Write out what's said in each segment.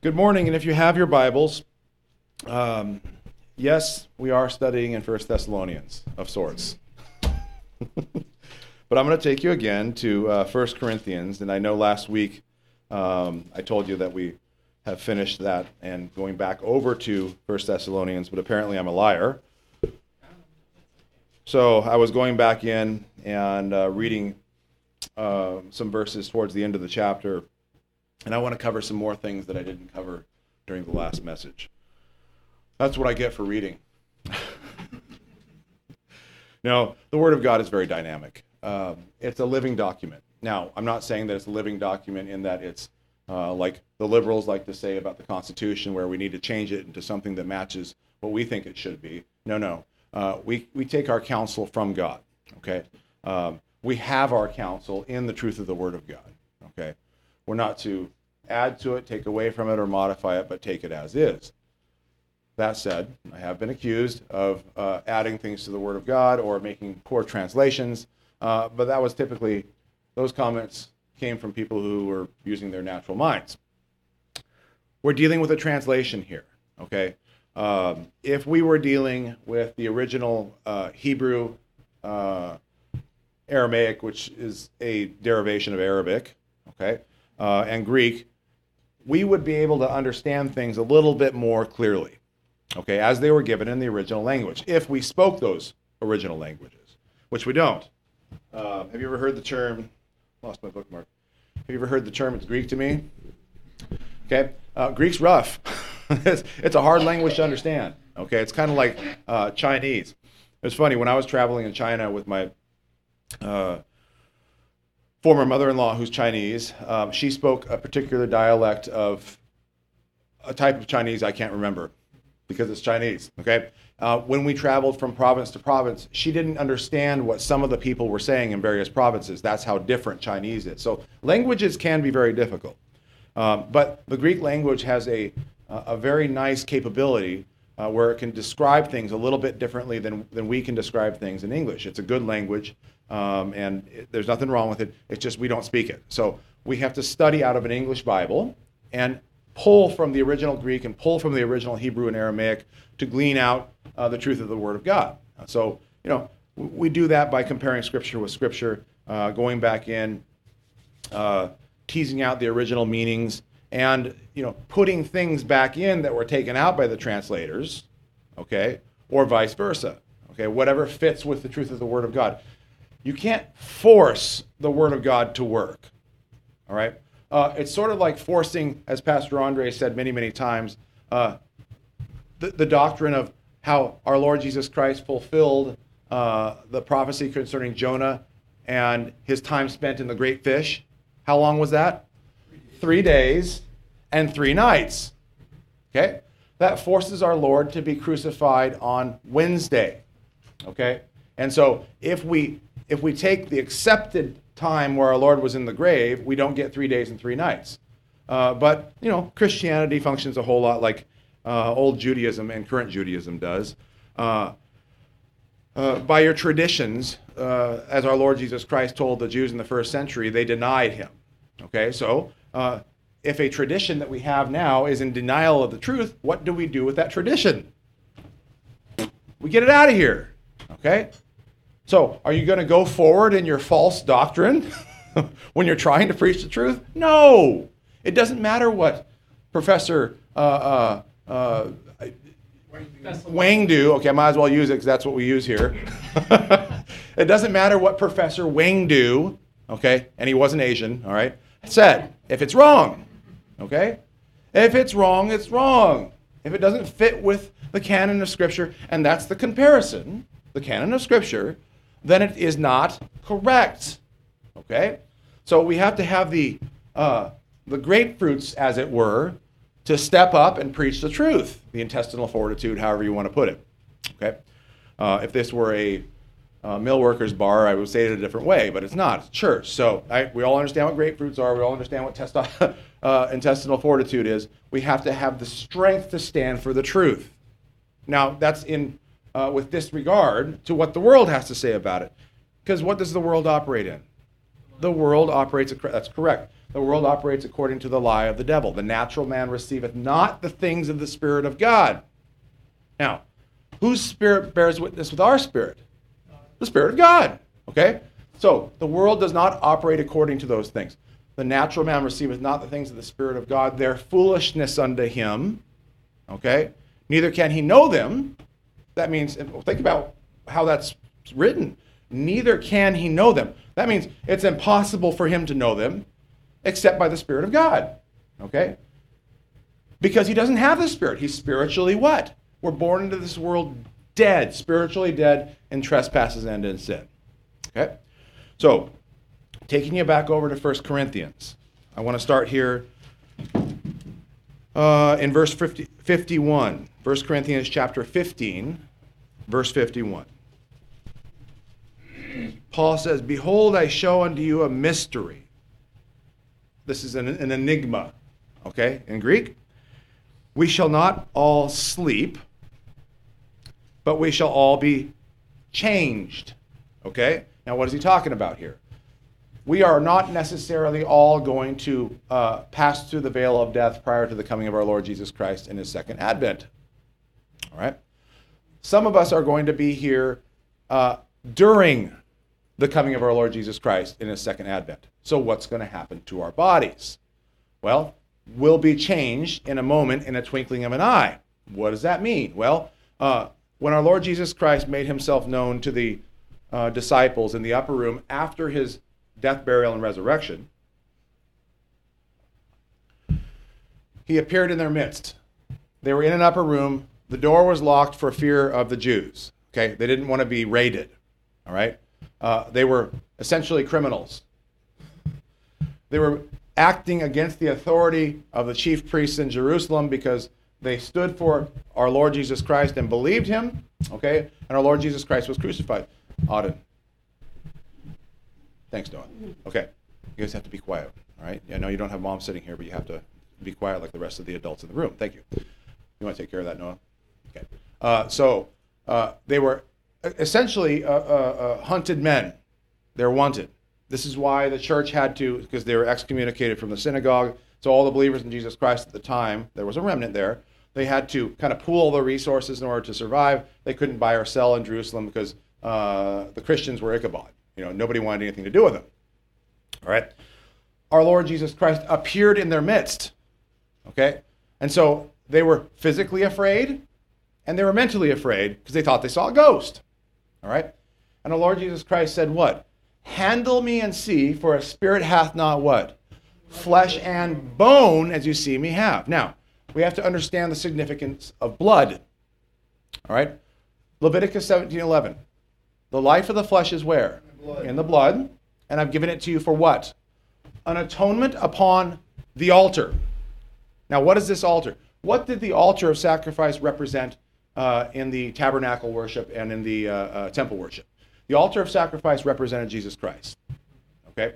Good morning, and if you have your Bibles, yes, we are studying in 1 Thessalonians of sorts. But I'm going to take you again to 1 Corinthians, and I know last week I told you that we have finished that and going back over to 1 Thessalonians, but apparently I'm a liar. So I was going back in and reading some verses towards the end of the chapter, and I want to cover some more things that I didn't cover during the last message. That's what I get for reading. No, the Word of God is very dynamic. It's a living document. Now, I'm not saying that it's a living document in that it's like the liberals like to say about the Constitution, where we need to change it into something that matches what we think it should be. No. We take our counsel from God, okay? We have our counsel in the truth of the Word of God, okay? We're not to add to it, take away from it, or modify it, but take it as is. That said, I have been accused of adding things to the Word of God or making poor translations, but that was typically, those comments came from people who were using their natural minds. We're dealing with a translation here, okay? If we were dealing with the original Hebrew, Aramaic, which is a derivation of Arabic, okay, and Greek, we would be able to understand things a little bit more clearly, okay, as they were given in the original language, if we spoke those original languages, which we don't. Have you ever heard the term, lost my bookmark, have you ever heard the term, it's Greek to me? Okay, Greek's rough. It's a hard language to understand, okay? It's kind of like Chinese. It was funny, when I was traveling in China with my former mother-in-law who's Chinese, she spoke a particular dialect of a type of Chinese I can't remember because it's Chinese, okay? When we traveled from province to province, she didn't understand what some of the people were saying in various provinces. That's how different Chinese is. So languages can be very difficult. But the Greek language has a very nice capability where it can describe things a little bit differently than we can describe things in English. It's a good language, and there's nothing wrong with it. It's just we don't speak it. So we have to study out of an English Bible and pull from the original Greek and pull from the original Hebrew and Aramaic to glean out the truth of the Word of God. So, we do that by comparing Scripture with Scripture, going back in, teasing out the original meanings, and putting things back in that were taken out by the translators, okay, or vice versa, okay, whatever fits with the truth of the Word of God. You can't force the Word of God to work, all right? It's sort of like forcing, as Pastor Andre said many, many times, the doctrine of how our Lord Jesus Christ fulfilled the prophecy concerning Jonah and his time spent in the great fish. How long was that? 3 days and 3 nights. Okay? That forces our Lord to be crucified on Wednesday. Okay? And so if we take the accepted time where our Lord was in the grave, we don't get 3 days and 3 nights. But Christianity functions a whole lot like old Judaism and current Judaism does. By your traditions, as our Lord Jesus Christ told the Jews in the first century, they denied him. Okay, so if a tradition that we have now is in denial of the truth, what do we do with that tradition? We get it out of here. Okay? So are you going to go forward in your false doctrine when you're trying to preach the truth? No. It doesn't matter what Professor Wang do. Okay, I might as well use it because that's what we use here. It doesn't matter what Professor Wang do, okay, and he wasn't Asian, all right, said. If it's wrong, okay? If it's wrong, it's wrong. If it doesn't fit with the canon of Scripture, and that's the comparison, the canon of Scripture, then it is not correct, okay? So we have to have the grapefruits, as it were, to step up and preach the truth, the intestinal fortitude, however you want to put it, okay? If this were a mill workers bar, I would say it a different way, but it's not. It's church. So we all understand what grapefruits are. We all understand what intestinal fortitude is. We have to have the strength to stand for the truth. Now, that's in with disregard to what the world has to say about it. Because what does the world operate in? The world operates, that's correct. the world operates according to the lie of the devil. The natural man receiveth not the things of the Spirit of God. Now, whose spirit bears witness with our spirit? The Spirit of God. Okay? So, the world does not operate according to those things. The natural man receiveth not the things of the Spirit of God. They're foolishness unto him. Okay? Neither can he know them. That means, think about how that's written. Neither can he know them. That means it's impossible for him to know them except by the Spirit of God. Okay? Because he doesn't have the Spirit. He's spiritually what? We're born into this world dead, spiritually dead in trespasses and in sin. Okay? So, taking you back over to 1 Corinthians. I want to start here in verse 51. 1 Corinthians chapter 15, verse 51. Paul says, "Behold, I show unto you a mystery." This is an enigma, okay, in Greek. "We shall not all sleep, but we shall all be changed." Okay? Now, what is he talking about here? We are not necessarily all going to pass through the veil of death prior to the coming of our Lord Jesus Christ in his second advent. All right? Some of us are going to be here during the coming of our Lord Jesus Christ in his second advent. So what's going to happen to our bodies? Well, we'll be changed in a moment, in a twinkling of an eye. What does that mean? Well, when our Lord Jesus Christ made himself known to the disciples in the upper room after his death, burial, and resurrection, he appeared in their midst. They were in an upper room. The door was locked for fear of the Jews. Okay, they didn't want to be raided. All right, they were essentially criminals. They were acting against the authority of the chief priests in Jerusalem because they stood for our Lord Jesus Christ and believed him. Okay, and our Lord Jesus Christ was crucified. Auden. Thanks, Noah. Okay, you guys have to be quiet. All right, I know you don't have mom sitting here, but you have to be quiet like the rest of the adults in the room. Thank you. You want to take care of that, Noah? Okay. So they were essentially hunted men. They're wanted. This is why the church had to, because they were excommunicated from the synagogue. So all the believers in Jesus Christ at the time, there was a remnant there. They had to kind of pool their resources in order to survive. They couldn't buy or sell in Jerusalem because the Christians were Ichabod. Nobody wanted anything to do with them. All right. Our Lord Jesus Christ appeared in their midst. Okay. And so they were physically afraid and they were mentally afraid because they thought they saw a ghost. All right. And our Lord Jesus Christ said what? "Handle me and see, for a spirit hath not what? Flesh and bone, as you see me have." Now, we have to understand the significance of blood. All right. Leviticus 17:11. The life of the flesh is where? In the blood. And I've given it to you for what? An atonement upon the altar. Now, what is this altar? What did the altar of sacrifice represent in the tabernacle worship and in the temple worship? The altar of sacrifice represented Jesus Christ. Okay?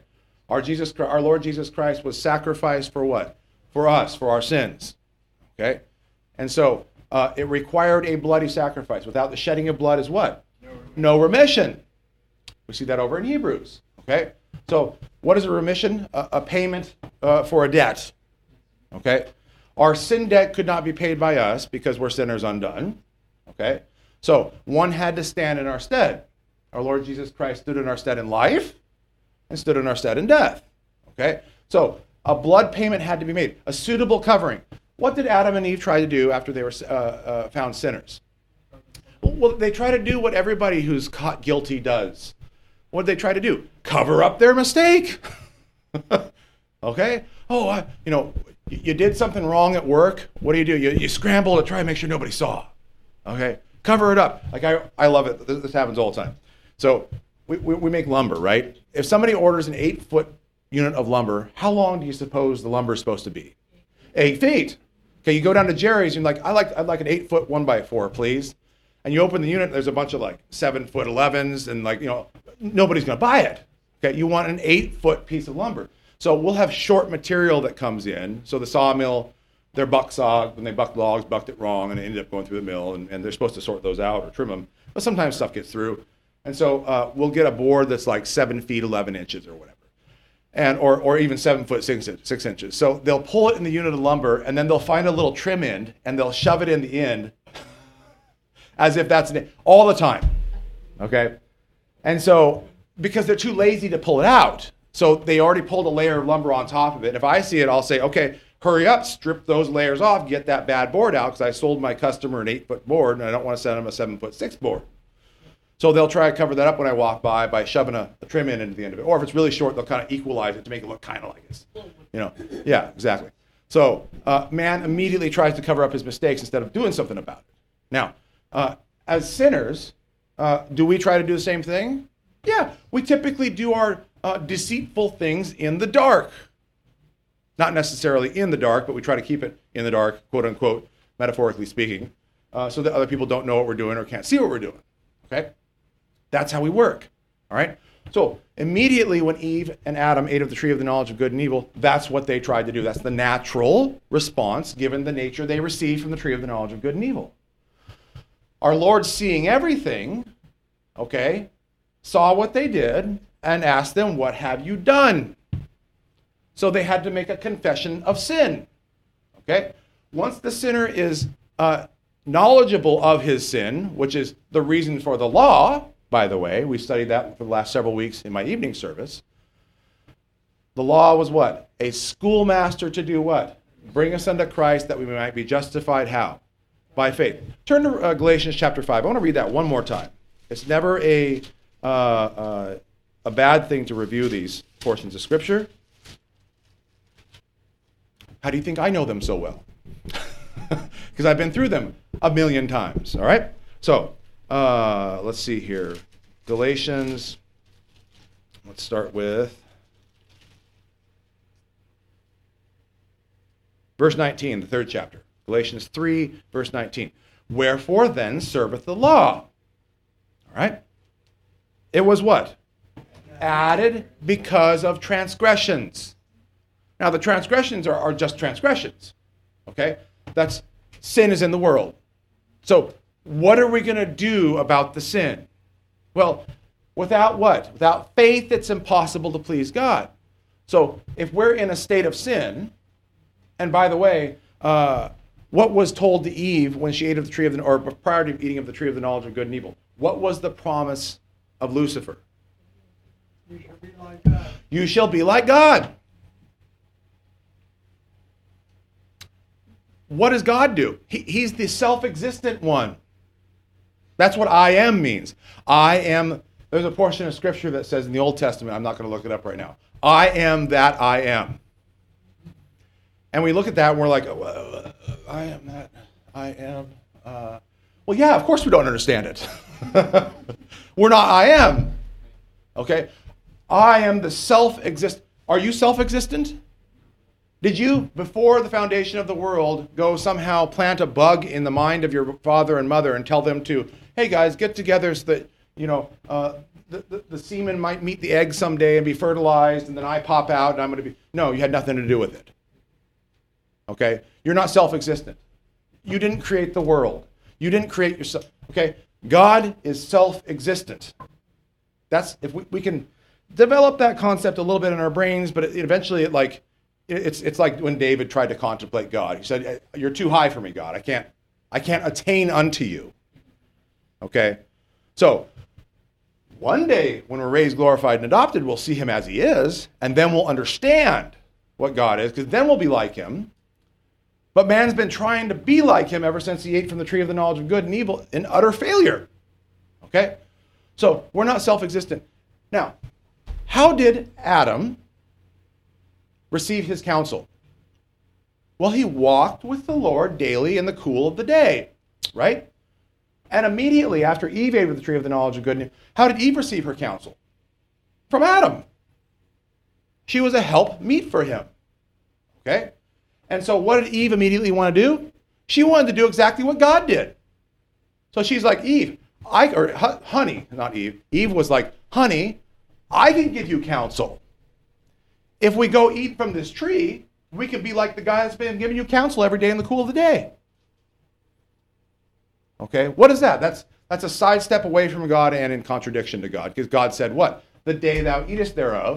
Our Lord Jesus Christ was sacrificed for what? For us, for our sins. Okay? And so it required a bloody sacrifice. Without the shedding of blood is what? No remission. We see that over in Hebrews. Okay? So what is a remission? A payment for a debt. Okay? Our sin debt could not be paid by us because we're sinners undone. Okay? So one had to stand in our stead. Our Lord Jesus Christ stood in our stead in life and stood in our stead in death. Okay? So a blood payment had to be made. A suitable covering. What did Adam and Eve try to do after they were found sinners? Well, they try to do what everybody who's caught guilty does. What did they try to do? Cover up their mistake. Okay? Oh, you did something wrong at work. What do? You scramble to try and make sure nobody saw. Okay? Cover it up. Like I love it. This happens all the time. So we make lumber, right? If somebody orders an 8-foot unit of lumber, how long do you suppose the lumber is supposed to be? 8 feet. Okay, you go down to Jerry's and you're like, I'd like an 8-foot 1x4, please. And you open the unit, there's a bunch of 7-foot 11s, and nobody's going to buy it. Okay, you want an 8-foot piece of lumber. So we'll have short material that comes in. So the sawmill, their buck saw, when they bucked logs, bucked it wrong, and it ended up going through the mill, and they're supposed to sort those out or trim them. But sometimes stuff gets through. And so we'll get a board that's 7 feet, 11 inches or whatever. or even 7 foot 6 inches. So they'll pull it in the unit of lumber, and then they'll find a little trim end, and they'll shove it in the end as if that's all the time. Okay? And so, because they're too lazy to pull it out, so they already pulled a layer of lumber on top of it. If I see it, I'll say, okay, hurry up, strip those layers off, get that bad board out, because I sold my customer an 8-foot board, and I don't want to send them a 7 foot 6 board. So they'll try to cover that up when I walk by shoving a trim end into the end of it. Or if it's really short, they'll kind of equalize it to make it look kind of like this. Yeah, exactly. So man immediately tries to cover up his mistakes instead of doing something about it. Now, as sinners, do we try to do the same thing? Yeah, we typically do our deceitful things in the dark. Not necessarily in the dark, but we try to keep it in the dark, quote unquote, metaphorically speaking, so that other people don't know what we're doing or can't see what we're doing. Okay? That's how we work. All right? So immediately when Eve and Adam ate of the tree of the knowledge of good and evil, that's what they tried to do. That's the natural response given the nature they received from the tree of the knowledge of good and evil. Our Lord, seeing everything, okay, saw what they did and asked them, what have you done? So they had to make a confession of sin. Okay? Once the sinner is knowledgeable of his sin, which is the reason for the law, by the way, we studied that for the last several weeks in my evening service. The law was what? A schoolmaster to do what? Bring us unto Christ that we might be justified how? By faith. Turn to Galatians chapter 5. I want to read that one more time. It's never a bad thing to review these portions of Scripture. How do you think I know them so well? Because I've been through them a million times, all right? So, let's see here. Galatians, let's start with verse 19, the 3rd chapter. Galatians 3, verse 19. Wherefore then serveth the law? All right? It was what? Added because of transgressions. Now, the transgressions are just transgressions. Okay? That's sin is in the world. So, what are we going to do about the sin? Well, without what? Without faith, it's impossible to please God. So, if we're in a state of sin, and by the way, what was told to Eve when she ate of the tree of the, or prior to eating of the tree of the knowledge of good and evil? What was the promise of Lucifer? You shall be like God. You shall be like God. What does God do? He's the self-existent one. That's what I am means. I am, there's a portion of Scripture that says in the Old Testament, I'm not going to look it up right now, I am that I am. And we look at that and we're like, oh, I am that I am. Well, yeah, of course we don't understand it. We're not I am. Okay? I am the self-existent. Are you self-existent? Did you, before the foundation of the world, go somehow plant a bug in the mind of your father and mother and tell them to, hey guys, get together so that, the semen might meet the egg someday and be fertilized, and then I pop out and I'm going to be... No, you had nothing to do with it. Okay? You're not self-existent. You didn't create the world. You didn't create yourself. Okay? God is self-existent. That's, if we can develop that concept a little bit in our brains, but eventually it's like when David tried to contemplate God. He said, you're too high for me, God. I can't attain unto you. Okay? So, one day when we're raised, glorified, and adopted, we'll see him as he is, and then we'll understand what God is, because then we'll be like him. But man's been trying to be like him ever since he ate from the tree of the knowledge of good and evil in utter failure. Okay? So, we're not self-existent. Now, how did Adam receive his counsel? Well, he walked with the Lord daily in the cool of the day, right? And immediately after Eve ate of the tree of the knowledge of good and evil, how did Eve receive her counsel? From Adam. She was a help meet for him. Okay? And so what did Eve immediately want to do? She wanted to do exactly what God did. So she's like, Eve, honey, not Eve. Eve was like, honey, I can give you counsel. If we go eat from this tree, we can be like the guy that's been giving you counsel every day in the cool of the day. Okay, what is that? That's a sidestep away from God and in contradiction to God. Because God said what? The day thou eatest thereof,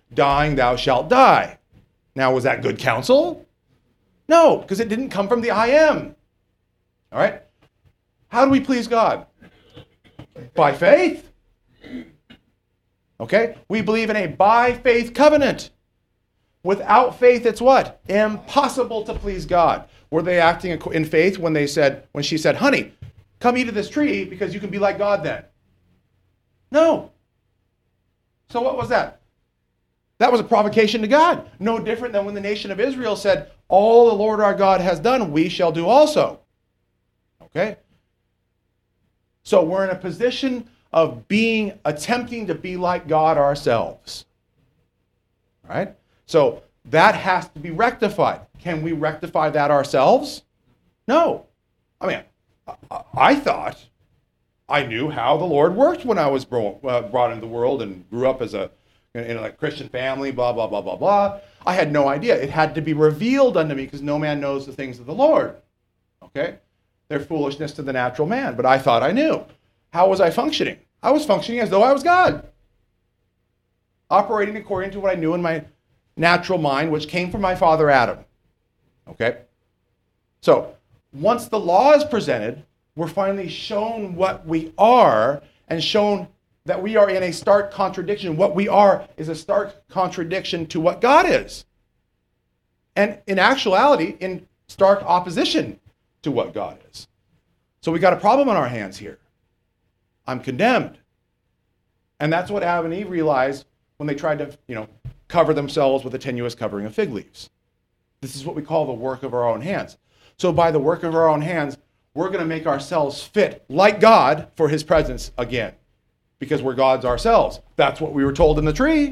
dying thou shalt die. Now, was that good counsel? No, because it didn't come from the I am. All right? How do we please God? By faith. Okay? We believe in a by faith covenant. Without faith, it's what? Impossible to please God. Were they acting in faith when she said, honey, come eat of this tree because you can be like God then? No. So what was that? That was a provocation to God. No different than when the nation of Israel said, all the Lord our God has done, we shall do also. Okay? So we're in a position of attempting to be like God ourselves. All right? So that has to be rectified. Can we rectify that ourselves? No. I mean, I thought I knew how the Lord worked when I was brought into the world and grew up in a Christian family, blah, blah, blah, blah, blah. I had no idea. It had to be revealed unto me because no man knows the things of the Lord. Okay? They're foolishness to the natural man, but I thought I knew. How was I functioning? I was functioning as though I was God. Operating according to what I knew in my natural mind, which came from my father Adam. Okay? So, once the law is presented, we're finally shown what we are and shown that we are in a stark contradiction. What we are is a stark contradiction to what God is. And in actuality, in stark opposition to what God is. So we got a problem on our hands here. I'm condemned. And that's what Adam and Eve realized when they tried to, cover themselves with a tenuous covering of fig leaves. This is what we call the work of our own hands. So by the work of our own hands, we're going to make ourselves fit like God for his presence again. Because we're gods ourselves. That's what we were told in the tree.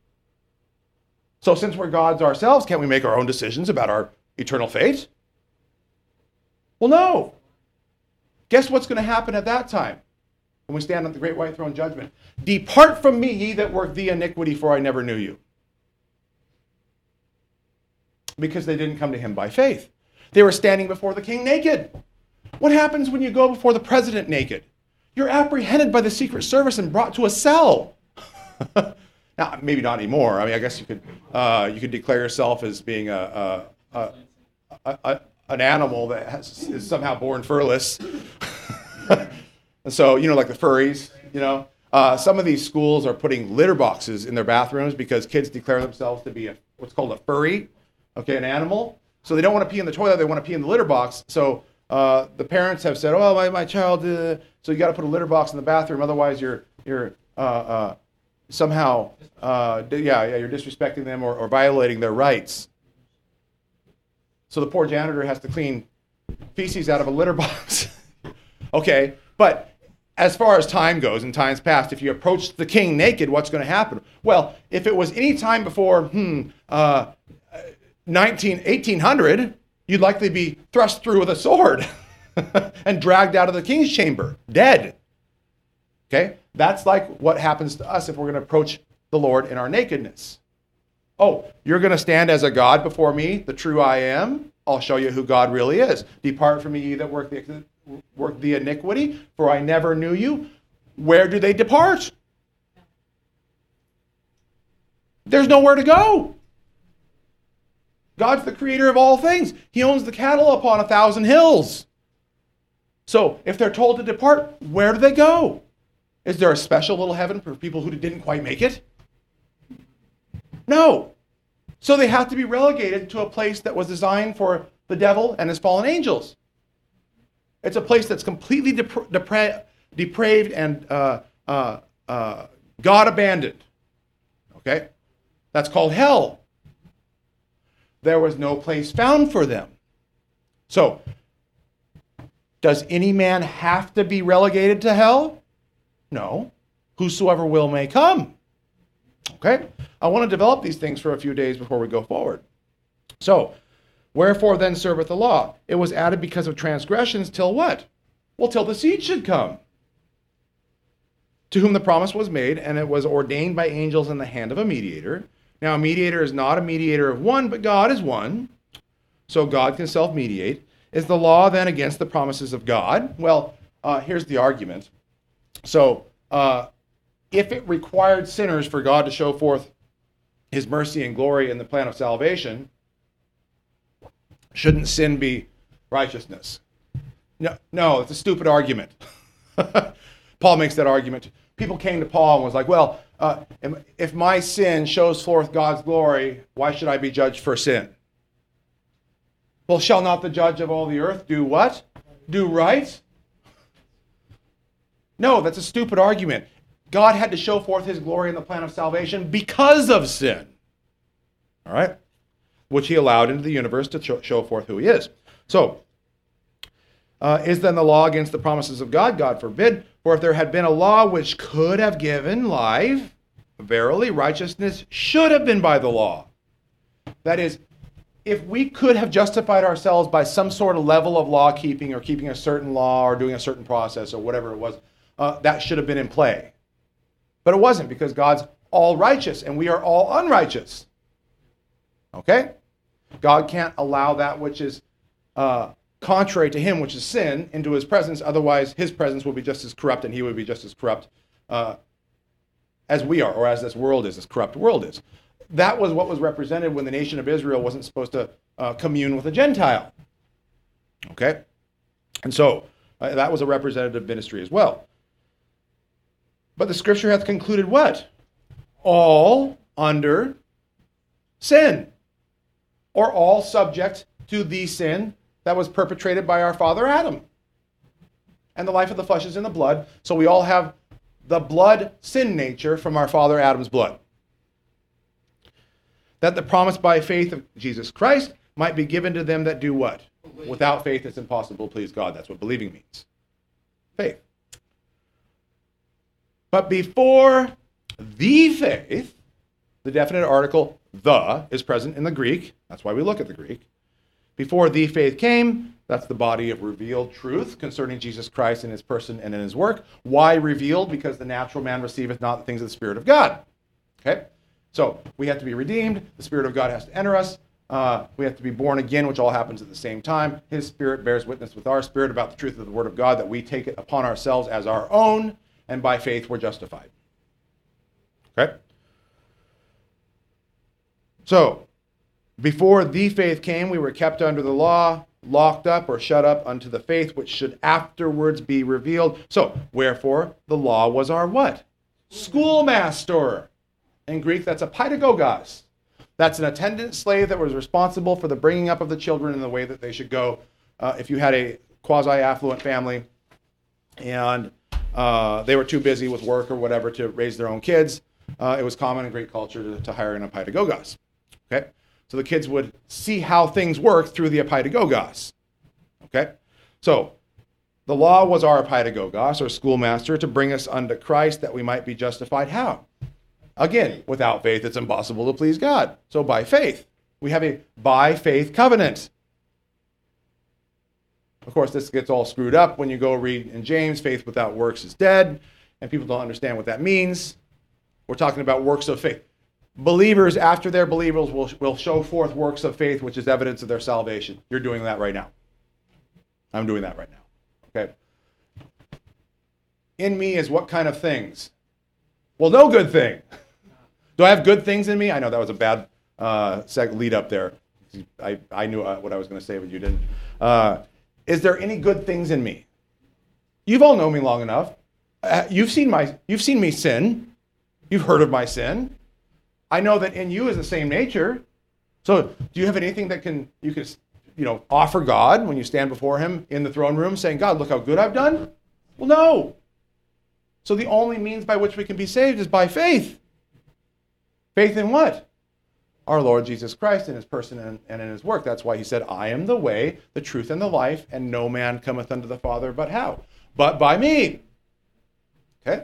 So since we're gods ourselves, can't we make our own decisions about our eternal fate? Well, no. Guess what's going to happen at that time? When we stand at the great white throne judgment. Depart from me, ye that work the iniquity, for I never knew you. Because they didn't come to him by faith. They were standing before the king naked. What happens when you go before the president naked? You're apprehended by the Secret Service and brought to a cell. Now, maybe not anymore. I mean, I guess you could declare yourself as being an animal that is somehow born furless. And so, like the furries, some of these schools are putting litter boxes in their bathrooms because kids declare themselves to be what's called a furry, okay, an animal. So they don't want to pee in the toilet, they want to pee in the litter box. So the parents have said, oh, my child, so you got to put a litter box in the bathroom, otherwise you're somehow, you're disrespecting them or violating their rights. So the poor janitor has to clean feces out of a litter box. Okay, but as far as time goes, in times past, if you approach the king naked, what's going to happen? Well, if it was any time before 1800, you'd likely be thrust through with a sword and dragged out of the king's chamber, dead. Okay? That's like what happens to us if we're going to approach the Lord in our nakedness. Oh, you're going to stand as a God before me, the true I am? I'll show you who God really is. Depart from me, ye that work the iniquity, for I never knew you. Where do they depart? There's nowhere to go. God's the creator of all things. He owns the cattle upon 1,000 hills. So if they're told to depart, where do they go? Is there a special little heaven for people who didn't quite make it? No. So they have to be relegated to a place that was designed for the devil and his fallen angels. It's a place that's completely depraved and God-abandoned. Okay? That's called hell. There was no place found for them. So, does any man have to be relegated to hell? No. Whosoever will may come. Okay? I want to develop these things for a few days before we go forward. So, wherefore then serveth the law? It was added because of transgressions till what? Well, till the seed should come. To whom the promise was made, and it was ordained by angels in the hand of a mediator. Now, a mediator is not a mediator of one, but God is one. So God can self-mediate. Is the law then against the promises of God? Well, here's the argument. So, if it required sinners for God to show forth his mercy and glory in the plan of salvation, shouldn't sin be righteousness? No, it's a stupid argument. Paul makes that argument. People came to Paul and was like, well, if my sin shows forth God's glory, why should I be judged for sin? Well, shall not the judge of all the earth do what? Do right? No, that's a stupid argument. God had to show forth his glory in the plan of salvation because of sin. All right? Which he allowed into the universe to show forth who he is. So, is then the law against the promises of God? God forbid. For if there had been a law which could have given life, verily righteousness should have been by the law. That is, if we could have justified ourselves by some sort of level of law keeping or keeping a certain law or doing a certain process or whatever it was, that should have been in play. But it wasn't, because God's all righteous and we are all unrighteous. Okay? God can't allow that which is contrary to him, which is sin, into his presence. Otherwise, his presence will be just as corrupt and he would be just as corrupt as we are, or as this world is, this corrupt world is. That was what was represented when the nation of Israel wasn't supposed to commune with a Gentile. Okay? And so, that was a representative ministry as well. But the scripture hath concluded what? All under sin. Or all subject to the sin that was perpetrated by our father Adam. And the life of the flesh is in the blood. So we all have the blood sin nature from our father Adam's blood. That the promise by faith of Jesus Christ might be given to them that do what? Without faith it's impossible to please God. That's what believing means. Faith. But before the faith, the definite article the is present in the Greek. That's why we look at the Greek. Before the faith came, that's the body of revealed truth concerning Jesus Christ in his person and in his work. Why revealed? Because the natural man receiveth not the things of the Spirit of God. Okay? So we have to be redeemed. The Spirit of God has to enter us. We have to be born again, which all happens at the same time. His Spirit bears witness with our spirit about the truth of the Word of God, that we take it upon ourselves as our own, and by faith we're justified. Okay? So, before the faith came, we were kept under the law, locked up or shut up unto the faith which should afterwards be revealed. So, wherefore, the law was our what? Schoolmaster. In Greek, that's a paidagogos. That's an attendant slave that was responsible for the bringing up of the children in the way that they should go. If you had a quasi-affluent family and they were too busy with work or whatever to raise their own kids, it was common in Greek culture to hire an paidagogos. Okay? So the kids would see how things work through the paidagogos. Okay? So the law was our paidagogos, or schoolmaster, to bring us unto Christ that we might be justified. How? Again, without faith it's impossible to please God. So by faith. We have a by faith covenant. Of course, this gets all screwed up when you go read in James, faith without works is dead, and people don't understand what that means. We're talking about works of faith. Believers, after they're believers, will show forth works of faith, which is evidence of their salvation. You're doing that right now. I'm doing that right now. Okay? In me is what kind of things? Well, no good thing. Do I have good things in me? I know that was a bad lead up there. I knew what I was going to say, but you didn't. Is there any good things in me? You've all known me long enough. You've seen me sin. You've heard of my sin. I know that in you is the same nature. So do you have anything that you can offer God when you stand before him in the throne room saying, God, look how good I've done? Well, no. So the only means by which we can be saved is by faith. Faith in what? Our Lord Jesus Christ in his person and in his work. That's why he said, I am the way, the truth, and the life, and no man cometh unto the Father but how? But by me. Okay?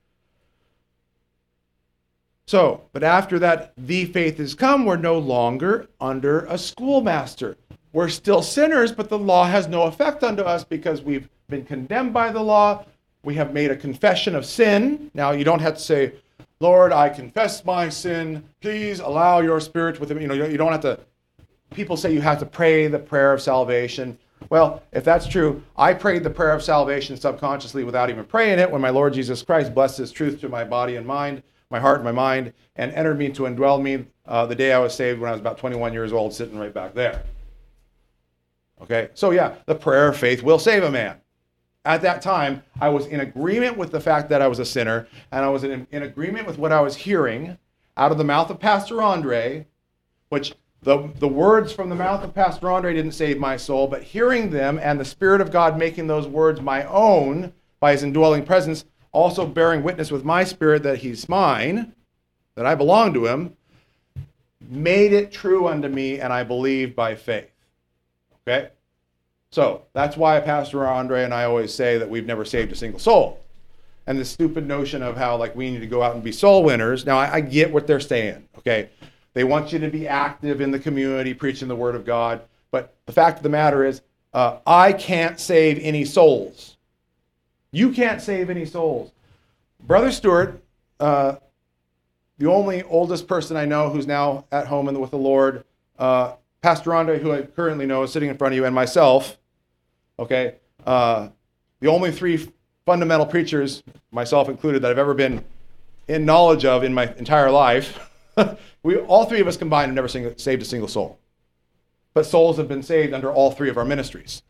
So, but after that, the faith is come, we're no longer under a schoolmaster. We're still sinners, but the law has no effect unto us because we've been condemned by the law. We have made a confession of sin. Now, you don't have to say, Lord, I confess my sin. Please allow your spirit within me. You don't have to. People say you have to pray the prayer of salvation. Well, if that's true, I prayed the prayer of salvation subconsciously without even praying it when my Lord Jesus Christ blessed his truth to my body and mind, my heart and my mind, and entered me to indwell me the day I was saved when I was about 21 years old, sitting right back there. Okay, so yeah, the prayer of faith will save a man. At that time, I was in agreement with the fact that I was a sinner, and I was in agreement with what I was hearing out of the mouth of Pastor Andre, which the words from the mouth of Pastor Andre didn't save my soul, but hearing them and the Spirit of God making those words my own by his indwelling presence, also bearing witness with my spirit that he's mine, that I belong to him, made it true unto me, and I believed by faith. Okay? So that's why Pastor Andre and I always say that we've never saved a single soul. And this stupid notion of how like we need to go out and be soul winners. Now I get what they're saying. Okay, they want you to be active in the community, preaching the word of God. But the fact of the matter is, I can't save any souls. You can't save any souls. Brother Stewart, the only oldest person I know who's now at home with the Lord, Pastor Andre, who I currently know is sitting in front of you, and myself. Okay, the only three fundamental preachers, myself included, that I've ever been in knowledge of in my entire life, all three of us combined have never saved a single soul. But souls have been saved under all three of our ministries.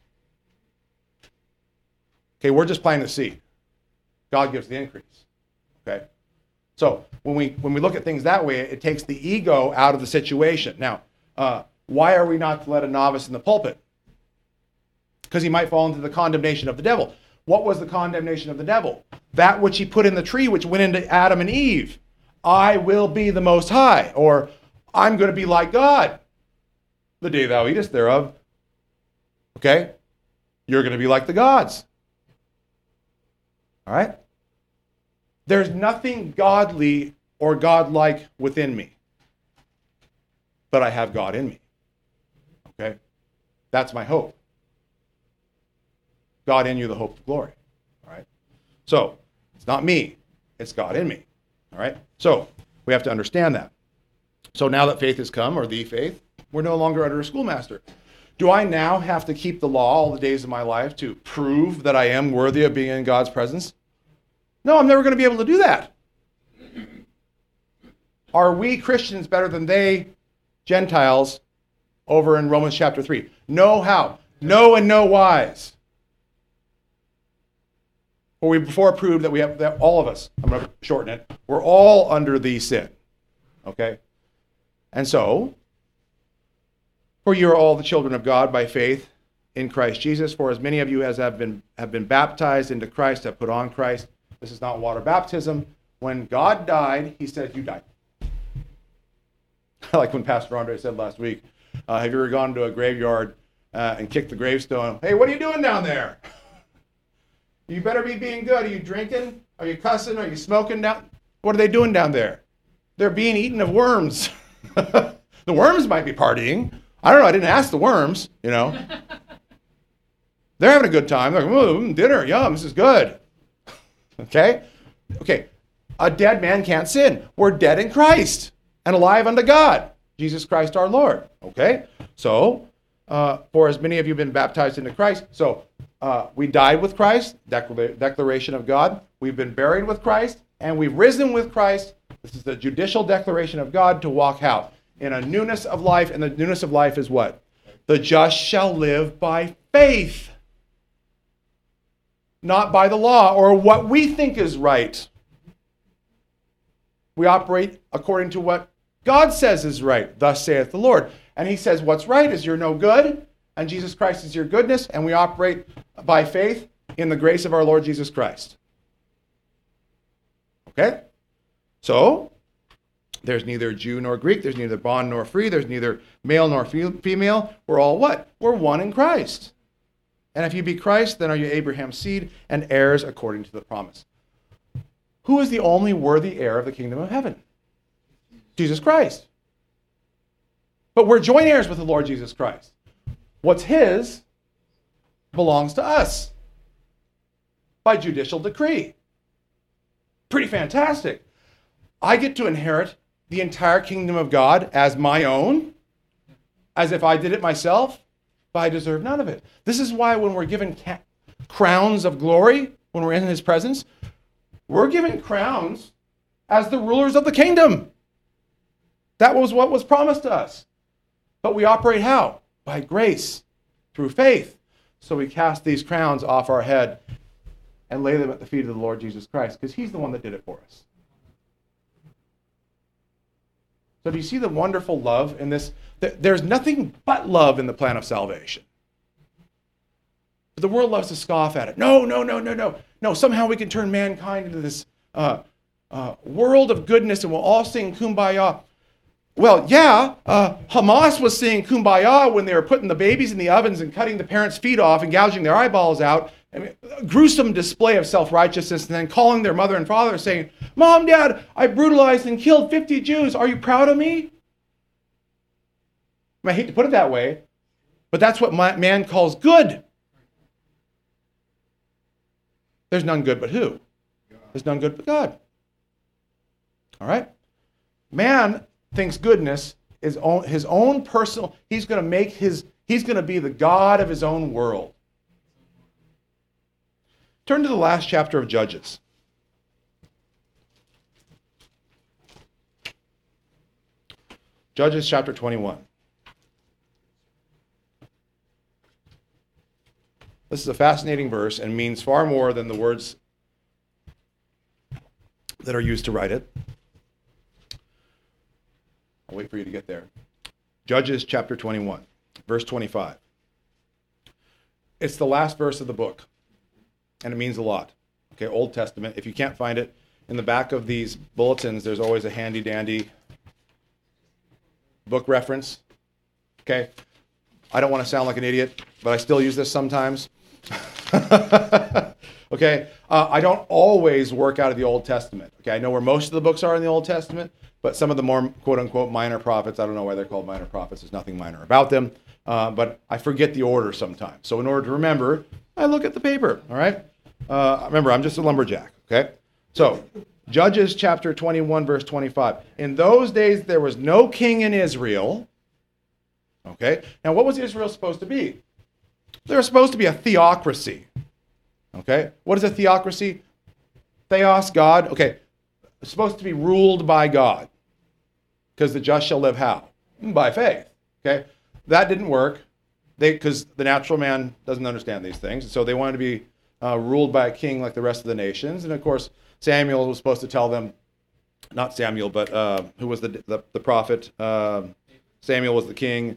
Okay, we're just planting the seed. God gives the increase. Okay, so when we look at things that way, it takes the ego out of the situation. Now, why are we not to let a novice in the pulpit? Because he might fall into the condemnation of the devil. What was the condemnation of the devil? That which he put in the tree, which went into Adam and Eve. I will be the Most High, or I'm going to be like God. The day thou eatest thereof, okay, you're going to be like the gods. All right? There's nothing godly or godlike within me, but I have God in me. Okay? That's my hope. God in you, the hope of glory. All right? So, it's not me. It's God in me. All right? So, we have to understand that. So now that faith has come, or the faith, we're no longer under a schoolmaster. Do I now have to keep the law all the days of my life to prove that I am worthy of being in God's presence? No, I'm never going to be able to do that. Are we Christians better than they, Gentiles, over in Romans chapter 3? No how. No and no whys. For we before proved that we have, that all of us, I'm going to shorten it, we're all under the sin. Okay? And so, for you are all the children of God by faith in Christ Jesus. For as many of you as have been baptized into Christ have put on Christ. This is not water baptism. When God died, he said, you died. Like when Pastor Andre said last week, have you ever gone to a graveyard and kicked the gravestone? Hey, what are you doing down there? You better be being good. Are you drinking? Are you cussing? Are you smoking down? What are they doing down there? They're being eaten of worms. The worms might be partying. I don't know. I didn't ask the worms, you know. They're having a good time. They're like, oh, dinner, yum, this is good. Okay? Okay. A dead man can't sin. We're dead in Christ and alive unto God, Jesus Christ our Lord. Okay? So, for as many of you have been baptized into Christ, so we died with Christ, declaration of God. We've been buried with Christ, and we've risen with Christ. This is the judicial declaration of God to walk out in a newness of life, and the newness of life is what? The just shall live by faith, not by the law or what we think is right. We operate according to what God says is right. Thus saith the Lord. And he says what's right is you're no good, and Jesus Christ is your goodness, and we operate by faith in the grace of our Lord Jesus Christ. Okay? So, there's neither Jew nor Greek, there's neither bond nor free, there's neither male nor female. We're all what? We're one in Christ. And if you be Christ, then are you Abraham's seed and heirs according to the promise. Who is the only worthy heir of the kingdom of heaven? Jesus Christ. But we're joint heirs with the Lord Jesus Christ. What's his belongs to us by judicial decree. Pretty fantastic. I get to inherit the entire kingdom of God as my own, as if I did it myself, but I deserve none of it. This is why when we're given crowns of glory, when we're in his presence, we're given crowns as the rulers of the kingdom. That was what was promised to us. But we operate how? By grace, through faith. So we cast these crowns off our head and lay them at the feet of the Lord Jesus Christ, because he's the one that did it for us. So do you see the wonderful love in this? There's nothing but love in the plan of salvation. But the world loves to scoff at it. No. No, somehow we can turn mankind into this world of goodness and we'll all sing Kumbaya. Well, yeah, Hamas was singing Kumbaya when they were putting the babies in the ovens and cutting the parents' feet off and gouging their eyeballs out. I mean, a gruesome display of self-righteousness, and then calling their mother and father saying, Mom, Dad, I brutalized and killed 50 Jews. Are you proud of me? I hate to put it that way, but that's what man calls good. There's none good but who? There's none good but God. All right? Man thinks goodness is his own personal, he's going to be the God of his own world. Turn to the last chapter of Judges. Judges chapter 21. This is a fascinating verse and means far more than the words that are used to write it. I'll wait for you to get there. Judges chapter 21, verse 25. It's the last verse of the book, and it means a lot. Okay, Old Testament. If you can't find it, in the back of these bulletins, there's always a handy-dandy book reference. Okay, I don't want to sound like an idiot, but I still use this sometimes. Okay, I don't always work out of the Old Testament. Okay, I know where most of the books are in the Old Testament, but some of the more quote-unquote minor prophets, I don't know why they're called minor prophets. There's nothing minor about them, but I forget the order sometimes. So in order to remember, I look at the paper, all right? Remember, I'm just a lumberjack, okay? So, Judges chapter 21, verse 25. In those days, there was no king in Israel. Okay? Now, what was Israel supposed to be? They were supposed to be a theocracy. Okay? What is a theocracy? Theos, God. Okay. It's supposed to be ruled by God. Because the just shall live how? By faith. Okay? That didn't work. Because the natural man doesn't understand these things. So they wanted to be ruled by a king like the rest of the nations. And of course, Samuel was supposed to tell them, not Samuel, but who was the prophet? Samuel was the king.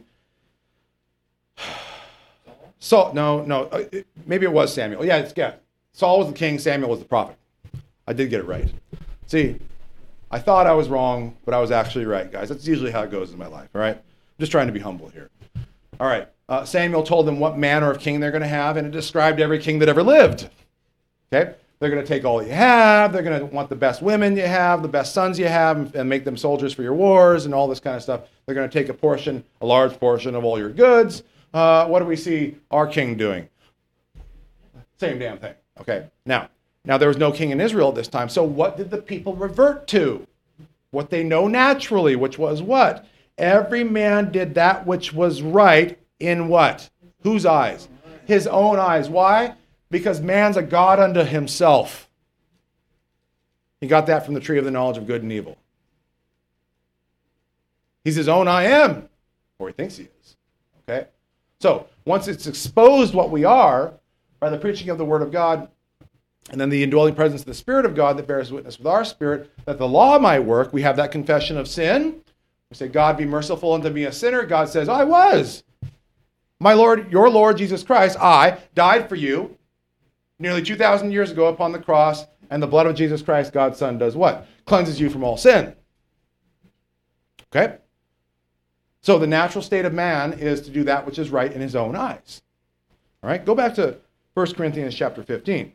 Saul, no, maybe it was Samuel. Yeah. Saul was the king, Samuel was the prophet. I did get it right. See, I thought I was wrong, but I was actually right, guys. That's usually how it goes in my life, all right? I'm just trying to be humble here. All right, Samuel told them what manner of king they're going to have, and it described every king that ever lived. Okay? They're going to take all you have. They're going to want the best women you have, the best sons you have, and make them soldiers for your wars and all this kind of stuff. They're going to take a large portion of all your goods. What do we see our king doing? Same damn thing. Okay. Now there was no king in Israel at this time. So what did the people revert to? What they know naturally, which was what? Every man did that which was right in what? Whose eyes? His own eyes. Why? Because man's a god unto himself. He got that from the tree of the knowledge of good and evil. He's his own I am, or he thinks he is. Okay? So, once it's exposed what we are by the preaching of the Word of God, and then the indwelling presence of the Spirit of God that bears witness with our spirit, that the law might work, we have that confession of sin. We say, God, be merciful unto me, a sinner. God says, I was. My Lord, your Lord Jesus Christ, I died for you nearly 2,000 years ago upon the cross, and the blood of Jesus Christ, God's Son, does what? Cleanses you from all sin. Okay? So the natural state of man is to do that which is right in his own eyes. All right? Go back to 1 Corinthians chapter 15.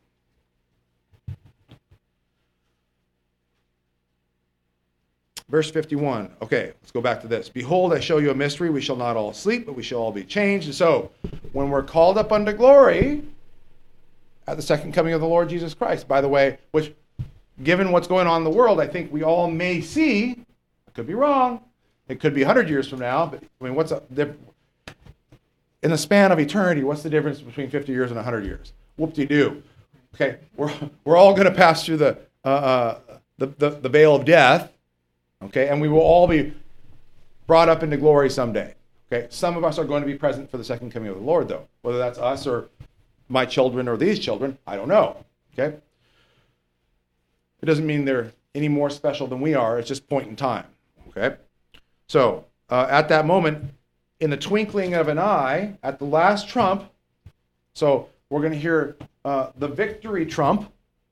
Verse 51. Okay, let's go back to this. Behold, I show you a mystery. We shall not all sleep, but we shall all be changed. And so, when we're called up unto glory at the second coming of the Lord Jesus Christ, by the way, which, given what's going on in the world, I think we all may see, I could be wrong, it could be 100 years from now, but I mean, in the span of eternity, what's the difference between 50 years and 100 years? Whoop-de-doo. Okay, we're all going to pass through the veil of death. Okay, and we will all be brought up into glory someday. Okay, some of us are going to be present for the second coming of the Lord, though. Whether that's us or my children or these children, I don't know. Okay, it doesn't mean they're any more special than we are. It's just point in time. Okay, so at that moment, in the twinkling of an eye, at the last trump, so we're going to hear the victory trump.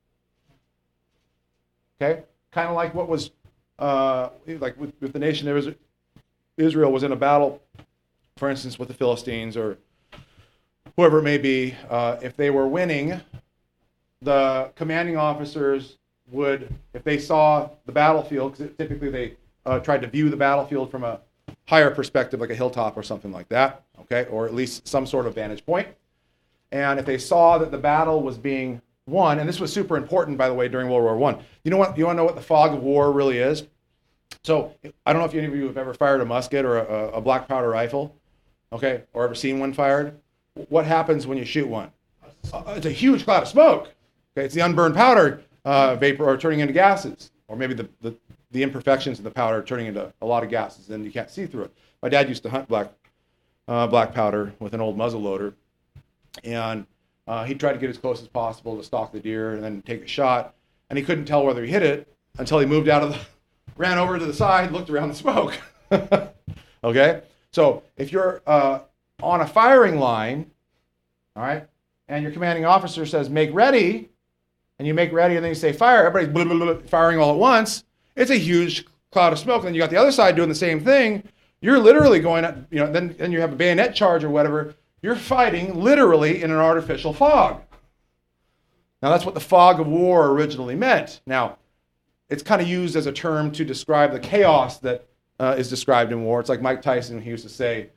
Okay, kind of like what was like with the nation of Israel was in a battle, for instance, with the Philistines or whoever it may be. If they were winning, the commanding officers would, if they saw the battlefield, because typically they tried to view the battlefield from a higher perspective, like a hilltop or something like that, okay, or at least some sort of vantage point. And if they saw that the battle was being won, and this was super important, by the way, during World War I. You know what? You want to know what the fog of war really is? So I don't know if any of you have ever fired a musket or a black powder rifle, okay, or ever seen one fired. What happens when you shoot one? It's a huge cloud of smoke. Okay, it's the unburned powder vapor or turning into gases, or maybe the imperfections in the powder turning into a lot of gases, and you can't see through it. My dad used to hunt black powder with an old muzzle loader, and he tried to get as close as possible to stalk the deer and then take a shot, and he couldn't tell whether he hit it until he moved ran over to the side, looked around the smoke. Okay, so if you're on a firing line, all right, and your commanding officer says make ready, and you make ready, and then you say fire, everybody's blah, blah, blah, firing all at once. It's a huge cloud of smoke. And then you got the other side doing the same thing. You're literally going, then you have a bayonet charge or whatever. You're fighting literally in an artificial fog. Now that's what the fog of war originally meant. Now, it's kind of used as a term to describe the chaos that is described in war. It's like Mike Tyson, he used to say,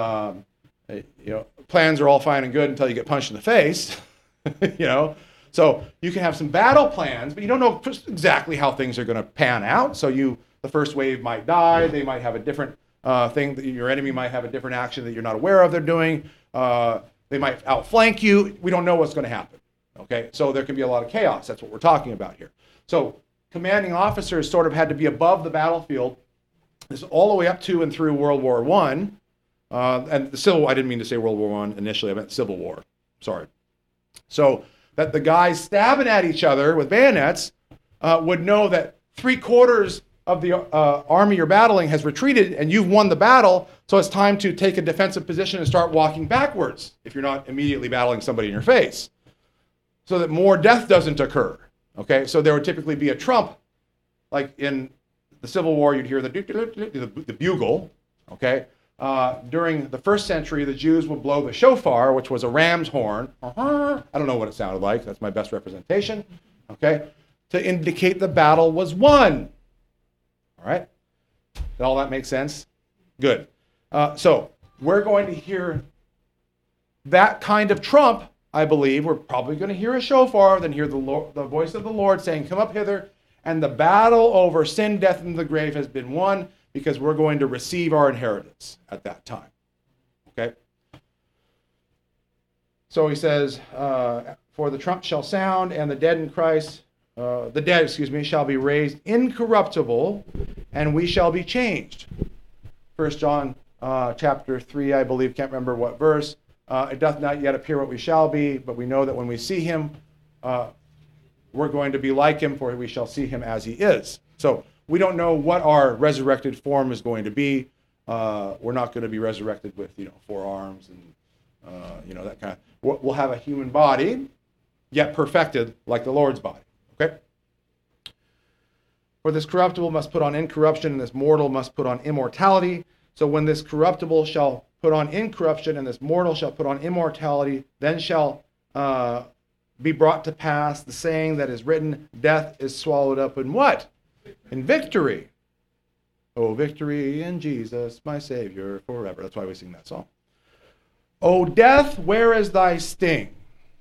plans are all fine and good until you get punched in the face, So you can have some battle plans, but you don't know exactly how things are going to pan out. So the first wave might die. They might have a different thing. Your enemy might have a different action that you're not aware of they're doing. They might outflank you. We don't know what's going to happen. Okay, so there can be a lot of chaos. That's what we're talking about here. So commanding officers sort of had to be above the battlefield. This is all the way up to and through World War I. And the Civil War, I didn't mean to say World War I initially. I meant Civil War. Sorry. So that the guys stabbing at each other with bayonets would know that 3/4 of the army you're battling has retreated and you've won the battle, so it's time to take a defensive position and start walking backwards if you're not immediately battling somebody in your face, so that more death doesn't occur. Okay, so there would typically be a trump, like in the Civil War, you'd hear the bugle. Okay, during the first century, the Jews would blow the shofar, which was a ram's horn. I don't know what it sounded like. That's my best representation. Okay, to indicate the battle was won. All right, did all that make sense? Good. So we're going to hear that kind of trump. I believe we're probably going to hear a shofar, then hear the voice of the Lord saying, "Come up hither," and the battle over sin, death, and the grave has been won, because we're going to receive our inheritance at that time. Okay? So he says, for the trump shall sound, and the dead in Christ, shall be raised incorruptible, and we shall be changed. 1 John chapter 3, I believe, can't remember what verse. It doth not yet appear what we shall be, but we know that when we see him, we're going to be like him, for we shall see him as he is. So we don't know what our resurrected form is going to be. We're not going to be resurrected with, 4 arms and, that kind of. We'll have a human body, yet perfected like the Lord's body. Okay? For this corruptible must put on incorruption, and this mortal must put on immortality. So when this corruptible shall put on incorruption, and this mortal shall put on immortality, then shall be brought to pass the saying that is written, death is swallowed up in what? In victory. Oh, victory in Jesus, my Savior, forever. That's why we sing that song. Oh, death, where is thy sting?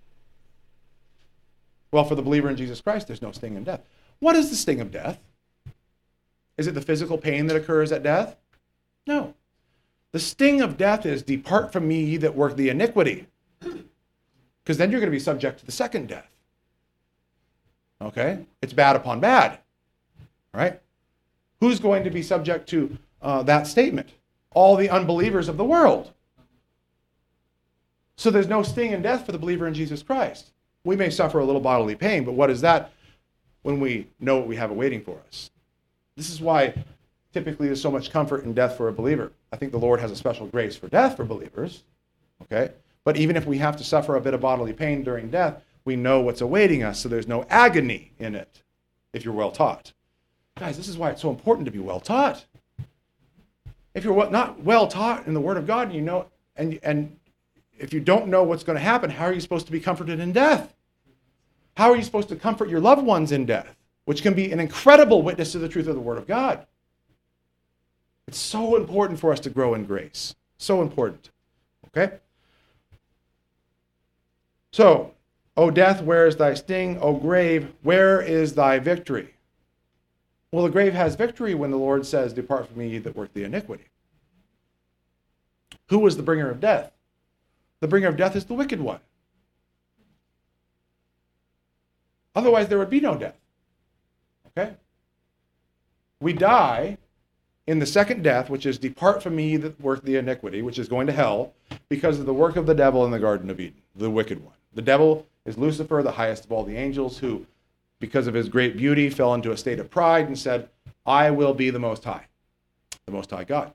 Well, for the believer in Jesus Christ, there's no sting in death. What is the sting of death? Is it the physical pain that occurs at death? No. The sting of death is, depart from me, ye that work the iniquity. Because then you're going to be subject to the second death. Okay? It's bad upon bad. Right? Who's going to be subject to that statement? All the unbelievers of the world. So there's no sting in death for the believer in Jesus Christ. We may suffer a little bodily pain, but what is that when we know what we have awaiting for us? This is why typically there's so much comfort in death for a believer. I think the Lord has a special grace for death for believers. Okay? But even if we have to suffer a bit of bodily pain during death, we know what's awaiting us, so there's no agony in it if you're well taught. Guys, this is why it's so important to be well taught. If you're not well taught in the Word of God, and if you don't know what's going to happen, how are you supposed to be comforted in death? How are you supposed to comfort your loved ones in death, which can be an incredible witness to the truth of the Word of God? It's so important for us to grow in grace. So important. Okay? So, O death, where is thy sting? O grave, where is thy victory? Well, the grave has victory when the Lord says, depart from me, ye that work the iniquity. Who was the bringer of death? The bringer of death is the wicked one. Otherwise, there would be no death. Okay? We die in the second death, which is depart from me that work the iniquity, which is going to hell, because of the work of the devil in the Garden of Eden, the wicked one. The devil is Lucifer, the highest of all the angels, who, because of his great beauty, fell into a state of pride and said, I will be the Most High God.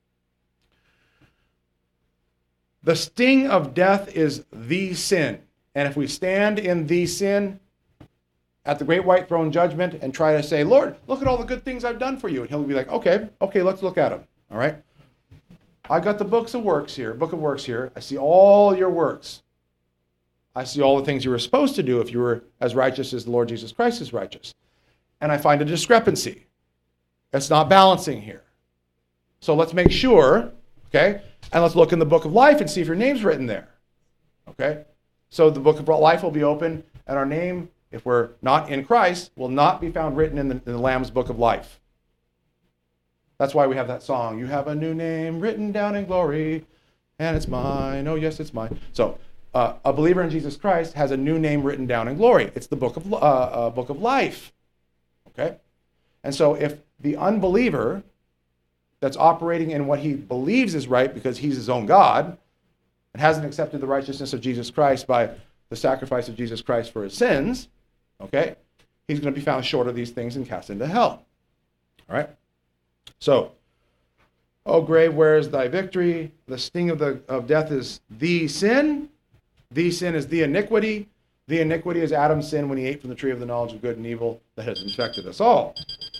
The sting of death is the sin. And if we stand in the sin at the great white throne judgment and try to say, Lord, look at all the good things I've done for you. And he'll be like, okay, let's look at them. All right? I've got the book of works here. I see all your works. I see all the things you were supposed to do if you were as righteous as the Lord Jesus Christ is righteous. And I find a discrepancy. It's not balancing here. So let's make sure, okay? And let's look in the book of life and see if your name's written there. Okay? So the book of life will be open, and our name, if we're not in Christ, will not be found written in the Lamb's book of life. That's why we have that song, you have a new name written down in glory, and it's mine. Oh, yes, it's mine. So a believer in Jesus Christ has a new name written down in glory. It's the book of life. Okay? And so if the unbeliever that's operating in what he believes is right because he's his own God and hasn't accepted the righteousness of Jesus Christ by the sacrifice of Jesus Christ for his sins, okay, he's going to be found short of these things and cast into hell. All right? So, O grave, where is thy victory? The sting of death is the sin. The sin is the iniquity. The iniquity is Adam's sin when he ate from the tree of the knowledge of good and evil that has infected us all.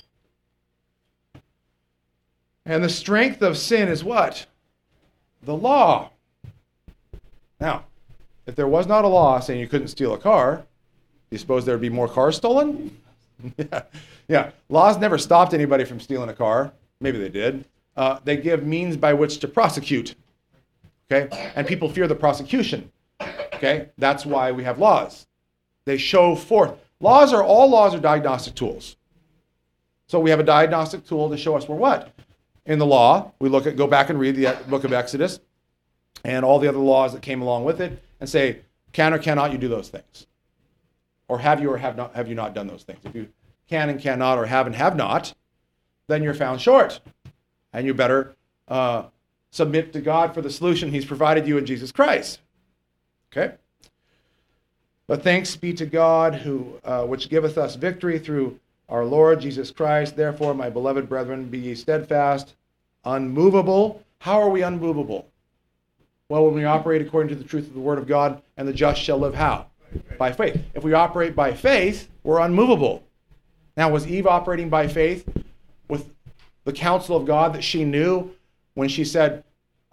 And the strength of sin is what? The law. Now, if there was not a law saying you couldn't steal a car, do you suppose there would be more cars stolen? Yeah. Laws never stopped anybody from stealing a car. Maybe they did. They give means by which to prosecute. Okay? And people fear the prosecution. Okay? That's why we have laws. They show forth. All laws are diagnostic tools. So we have a diagnostic tool to show us we're what? In the law, we go back and read the book of Exodus and all the other laws that came along with it and say, can or cannot you do those things? Or have you not done those things? If you can and cannot or have and have not, then you're found short. And you better submit to God for the solution he's provided you in Jesus Christ. Okay? But thanks be to God which giveth us victory through our Lord Jesus Christ. Therefore, my beloved brethren, be ye steadfast, unmovable. How are we unmovable? Well, when we operate according to the truth of the Word of God, and the just shall live how? By faith. If we operate by faith, we're unmovable. Now, was Eve operating by faith with the counsel of God that she knew when she said,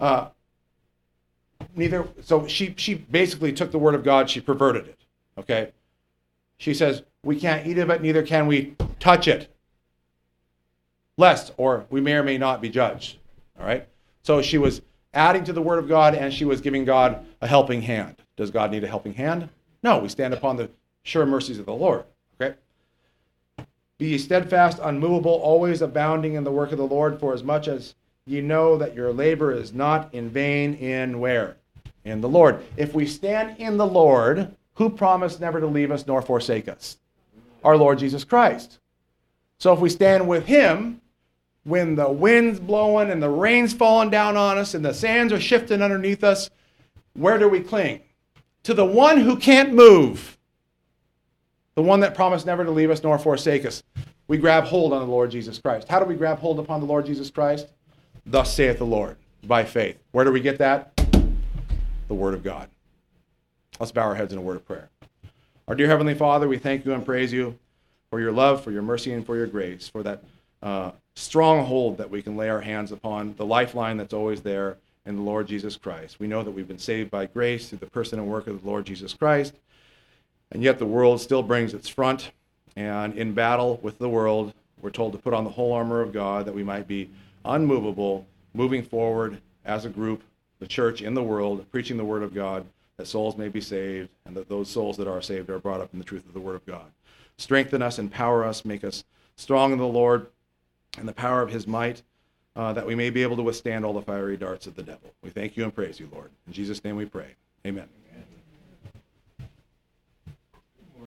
neither? So she basically took the Word of God, she perverted it. Okay? She says, we can't eat of it, neither can we touch it, lest, or we may or may not be judged. All right? So she was adding to the Word of God, and she was giving God a helping hand. Does God need a helping hand? No, we stand upon the sure mercies of the Lord. Okay? Be ye steadfast, unmovable, always abounding in the work of the Lord, for as much as ye know that your labor is not in vain in where? In the Lord. If we stand in the Lord, who promised never to leave us nor forsake us? Our Lord Jesus Christ. So if we stand with him, when the wind's blowing and the rain's falling down on us and the sands are shifting underneath us, where do we cling? To the one who can't move, the one that promised never to leave us nor forsake us. We grab hold on the Lord Jesus Christ. How do we grab hold upon the Lord Jesus Christ? Thus saith the Lord, by faith. Where do we get that? The Word of God. Let's bow our heads in a word of prayer. Our dear Heavenly Father, we thank you and praise you for your love, for your mercy, and for your grace, for that stronghold that we can lay our hands upon, the lifeline that's always there in the Lord Jesus Christ. We know that we've been saved by grace through the person and work of the Lord Jesus Christ, and yet the world still brings its front, and in battle with the world, we're told to put on the whole armor of God that we might be unmovable, moving forward as a group, the church in the world, preaching the Word of God, that souls may be saved, and that those souls that are saved are brought up in the truth of the Word of God. Strengthen us, empower us, make us strong in the Lord and the power of his might, that we may be able to withstand all the fiery darts of the devil. We thank you and praise you, Lord. In Jesus' name we pray. Amen.